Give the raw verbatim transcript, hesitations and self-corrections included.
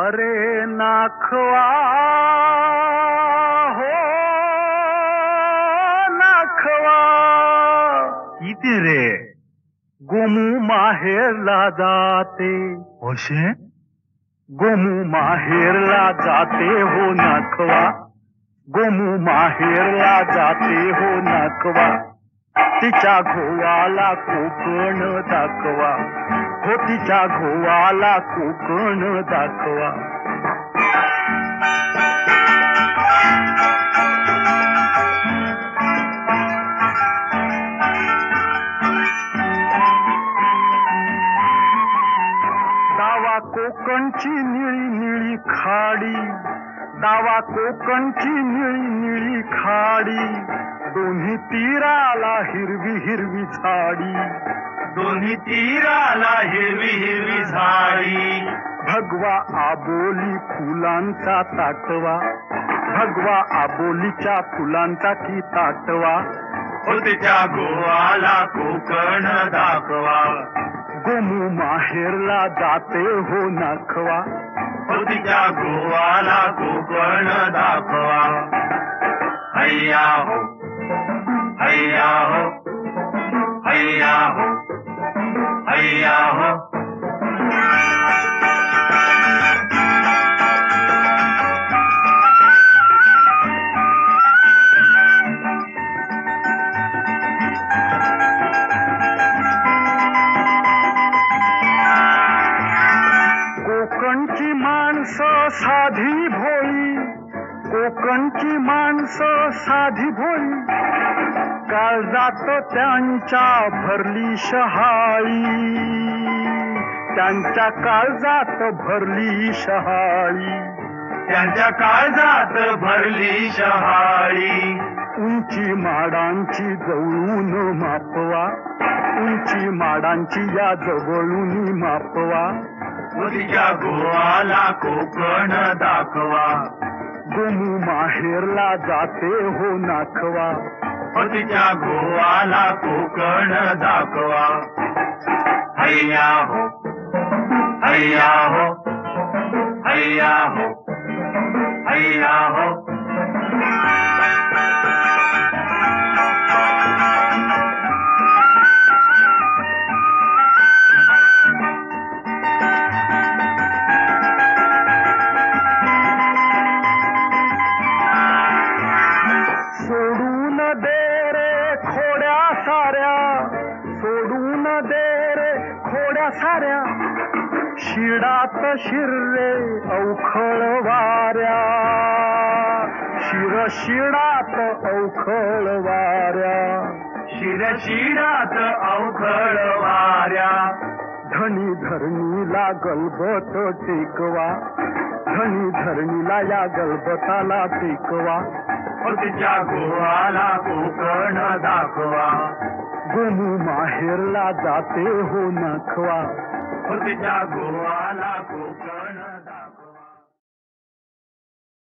अरे नाखवा हो नाखवा किती रे गोमू माहेरला जाते होशे गोमू माहेरला जाते हो नाखवा गोमू माहेरला जाते हो नाखवा तिच्या घोवाला कोकण दाखवा हो तिच्या घोवाला कोकण दाखवा दावा कोकणची निळी निळी खाडी दावा कोकणची निळी निळी खाडी दोन्ही तीराला हिरवी हिरवी झाडी दोन्ही तीराला हिरवी हिरवी झाडी भगवा आबोली फुलांचा ताटवा भगवा आबोलीच्या फुलांचा की ताटवा हो तिच्या गोवाला कोकण दाखवा गोमू माहेरला जाते हो नाखवा हो तिच्या गोवाला कोकण दाखवा हैया हो हैया हो हैया हो हैया हो कोकणची माणसं साधी भोळी कोकणची माणसं साधी भोळी काळजात त्यांच्या भरली शहाळी त्यांच्या काळजात भरली शहाळी त्यांच्या काळजात भरली शहाळी उंची माडांची जवळून मापवा उंची माडांची या जवळून मापवा तिच्या गोवाला कोकण दाखवा गोमू माहेरला जाते हो नाखवा हो तिच्या गोवाला कोकण दाखवा हैया हो हैया हो हैया हो हैया हो सोडून दे रे खोड्या साऱ्या सोडून दे रे खोड्या साऱ्या शिडात शिर्रे अवखळ वाऱ्या शिर शिडात अवखळ वाऱ्या शिरशिडात अवखळ वाऱ्या धनी धरणीला गलबत टेकवा धनी धरणीला या गलबताला टेकवा हो तिच्या गोवाला कोकण दाखवा गोमू माहेरला जाते हो नाखवा हो तिच्या गोवाला